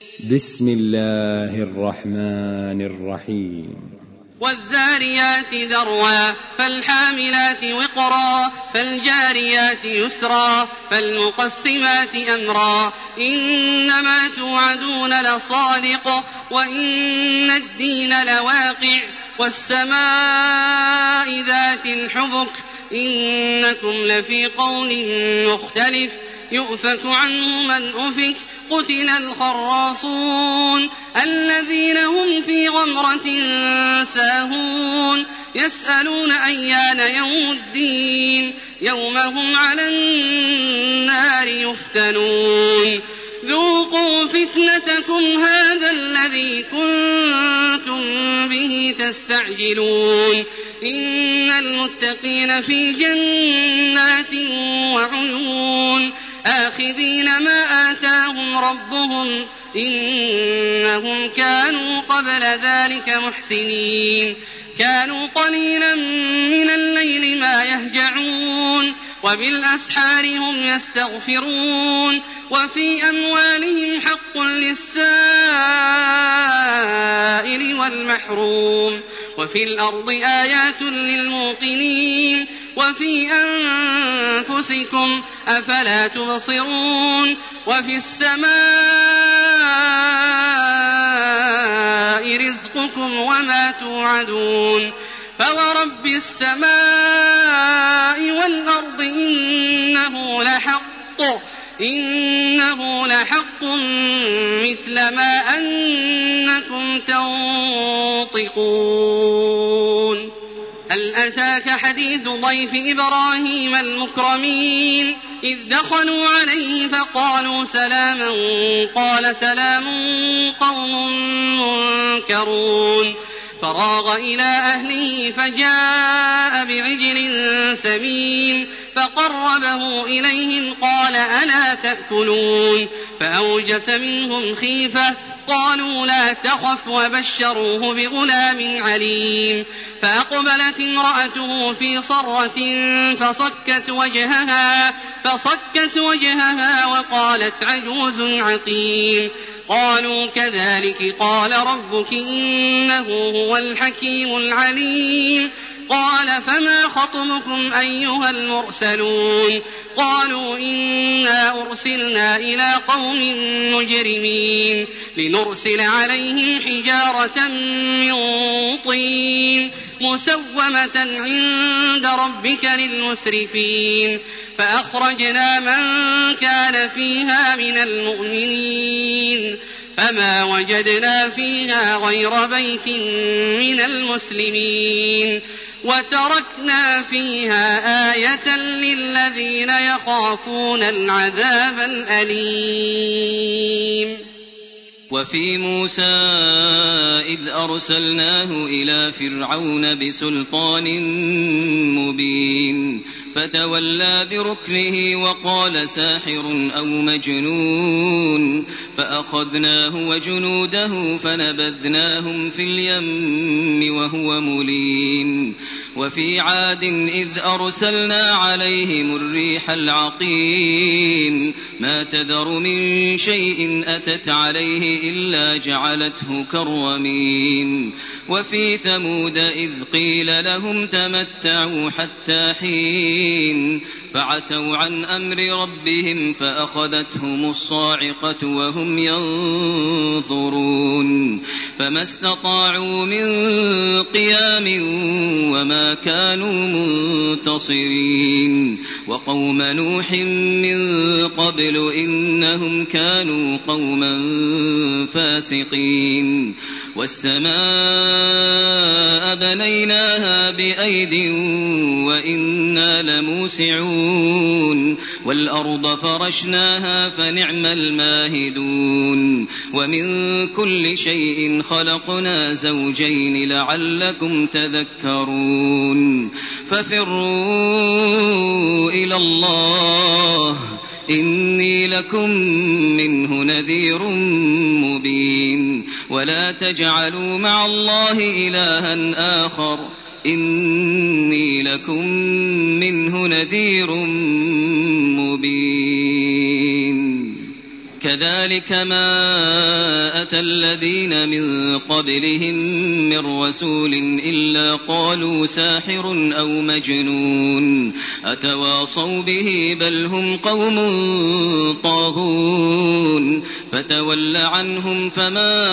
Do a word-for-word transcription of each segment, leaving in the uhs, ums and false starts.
بسم الله الرحمن الرحيم والذاريات ذروا فالحاملات وقرا فالجاريات يسرا فالمقسمات أمرا إنما توعدون لصادق وإن الدين لواقع والسماء ذات الحبك إنكم لفي قول مختلف يؤفك عنه من أفك قتل الخراصون الذين هم في غمرة ساهون يسألون أيان يوم الدين يوم هم على النار يفتنون ذوقوا فتنتكم هذا الذي كنتم به تستعجلون إن المتقين في جنات وعيون آخذين ما آتاهم ربهم إنهم كانوا قبل ذلك محسنين كانوا قليلا من الليل ما يهجعون وبالأسحار هم يستغفرون وفي أموالهم حق للسائل والمحروم وفي الأرض آيات للموقنين وفي أنفسكم أفلا تبصرون وفي السماء رزقكم وما توعدون فورب السماء والأرض إنه لحق إنه لحق مثل ما أنكم تنطقون هل أتاك حديث ضيف إبراهيم المكرمين إذ دخلوا عليه فقالوا سلاما قال سلام قوم منكرون فراغ إلى أهله فجاء بعجل سمين فقربه إليهم قال ألا تأكلون فأوجس منهم خيفة قالوا لا تخف وبشروه بغلام عليم فأقبلت امرأته في صرة فصكت وجهها فصكت وجهها وقالت عجوز عقيم قالوا كذلك قال ربك إنه هو الحكيم العليم قال فما خطبكم أيها المرسلون قالوا إنا أرسلنا إلى قوم مجرمين لنرسل عليهم حجارة من طين مسومة عند ربك للمسرفين فأخرجنا من كان فيها من المؤمنين فما وجدنا فيها غير بيت من المسلمين وتركنا فيها آية للذين يخافون العذاب الأليم وفي موسى إذ أرسلناه إلى فرعون بسلطان مبين فتولى بركنه وقال ساحر أو مجنون فأخذناه وجنوده فنبذناهم في اليم وهو مليم وفي عاد إذ أرسلنا عليهم الريح العقيم ما تذر من شيء أتت عليه إلا جعلته كالرميم وفي ثمود إذ قيل لهم تمتعوا حتى حين فعتوا عن أمر ربهم فأخذتهم الصاعقة وهم ينظرون فما استطاعوا من قيام وما كانوا منتصرين وقوم نوح من قبل إنهم كانوا قوما فاسقين والسماء بنيناها بأيد وإنا لموسعون والأرض فرشناها فنعم الماهدون ومن كل شيء خلقنا زوجين لعلكم تذكرون ففروا إلى الله إني لكم منه نذير مبين ولا تجعلوا مع الله إلها آخر إني لكم منه نذير مبين كذلك ما أتى الذين من قبلهم من رسول إلا قالوا ساحر أو مجنون أتواصوا به بل هم قوم طاغون فتول عنهم فما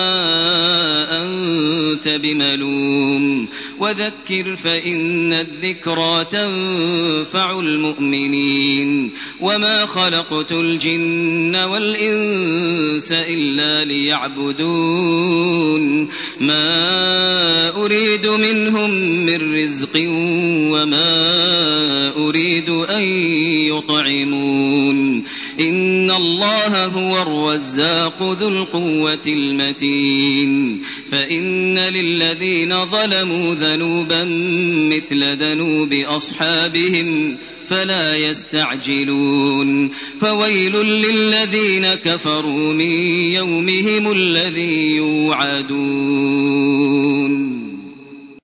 أنت بملوم وذكر فإن الذكرى تنفع المؤمنين وما خلقت الجن والإنس إلا ليعبدون ما أريد منهم من رزق وما أريد أن يطعمون إن الله هو الرزاق ذو القوة المتين فإن للذين ظلموا ذنوبا مثل ذنوب أصحابهم فلا يستعجلون فويل للذين كفروا من يومهم الذي يوعدون